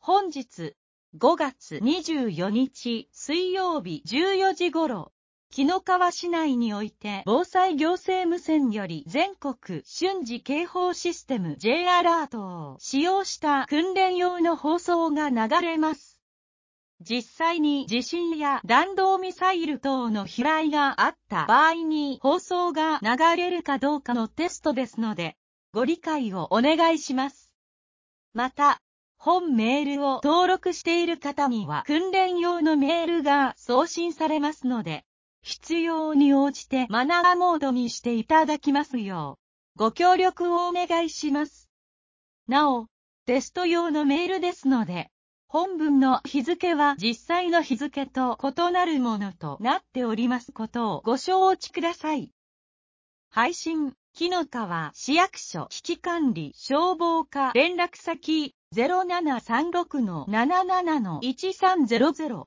本日5月24日水曜日14時頃、紀の川市内において防災行政無線より全国瞬時警報システム J アラートを使用した訓練用の放送が流れます。実際に地震や弾道ミサイル等の飛来があった場合に放送が流れるかどうかのテストですので、ご理解をお願いします。また、本メールを登録している方には訓練用のメールが送信されますので、必要に応じてマナーモードにしていただきますよう、ご協力をお願いします。なお、テスト用のメールですので、本文の日付は実際の日付と異なるものとなっておりますことをご承知ください。配信、紀の川市役所危機管理消防課連絡先 0736-77-1300